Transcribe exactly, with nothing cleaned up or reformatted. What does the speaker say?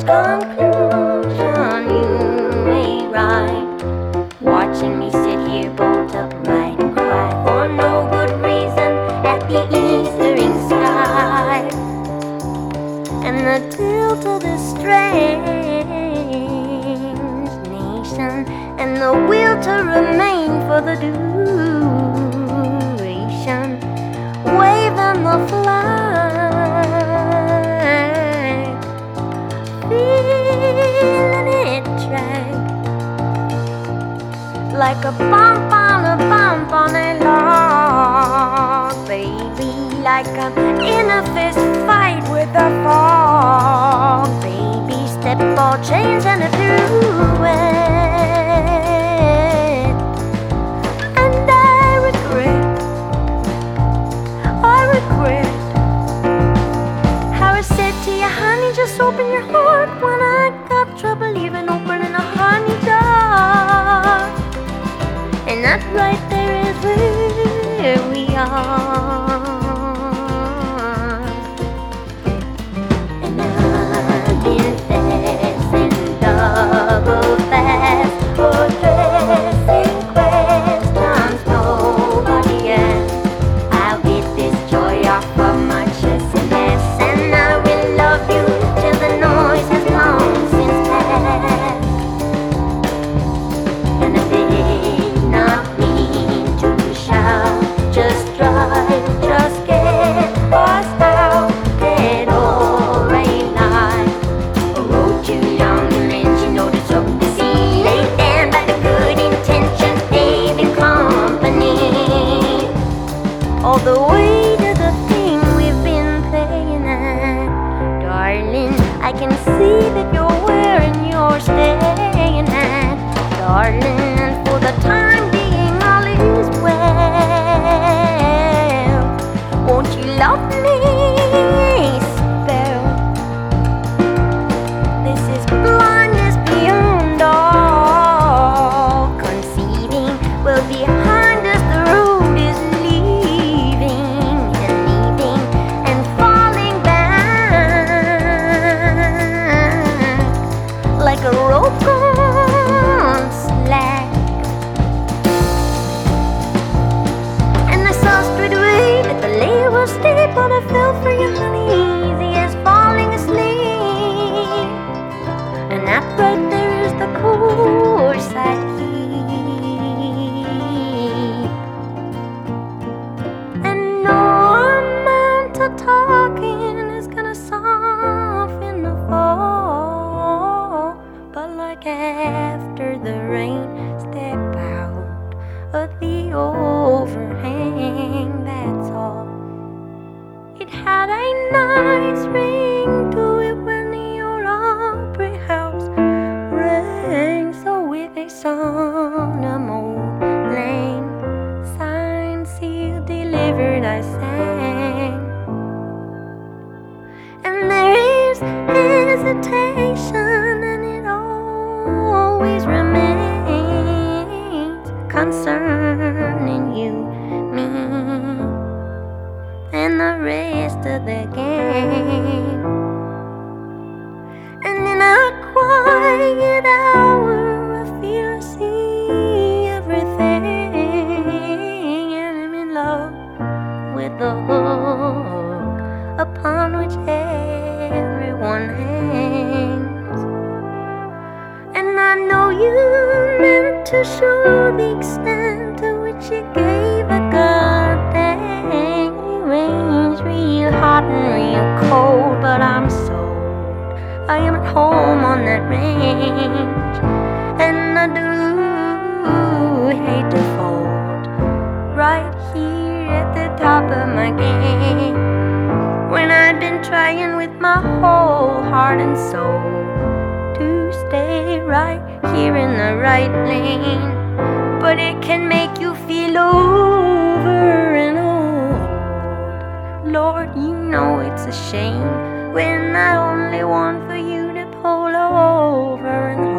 reach conclusion you may write, watching me sit here bolt upright and cry for no good reason at the eastering sky. And the tilt of this strange nation, and the will to remain for the duration, waving the flag, feeling it drag like a bump on a bump on a log, baby, like I'm in a fist fight with a fog, baby, step ball change and a duet. And I regret, I regret how I said to you, honey, just open your heart, when I got trouble even opening a honey jar. And that right there is where we are. And I've been fast and double fast for dressing questions nobody asked. I'll get this joy off of my chest and mess, and I will love you till the noise has long since passed. And I did not mean to shout, just drive, just get us out, dead or alive. A road too long to lend you notice of the sea, laid down by the good intentions paving company. All the way to the thing we've been playing at, darling, I can see that you're wearing your staying at, darling, and for the time being all is well. Won't you love me, spell? This is blindness beyond all conceiving. Well, behind us the road is leaving and leaving and falling back like a rope gone slack. And I saw straight away that the lay was steep, but I fell for you, honey, easy as falling asleep. And that right there is the course I keep. And no amount of talking is gonna soften the fall, but like after the rain, step out of the overhang, that's all. It had a nice ring to it when the old Opry House rang. So with a song of old lane, signed, sealed, delivered, I sang. And there is hesitation, and it always remains concerning you, me, and the rest of the gang. And in a quiet hour I feel I see everything, and I'm in love with the hook upon which everyone hangs. And I know you meant to show the extent to which you gave a goddamn. Rain's real hot and real cold, but I'm sold. I am at home on that range, and I do hate to fold right here at the top of my game, when I've been trying with my whole heart and soul to stay right here in the right lane. But it can make you feel over and old. Lord, you know it's a shame when I only want for you to pull over and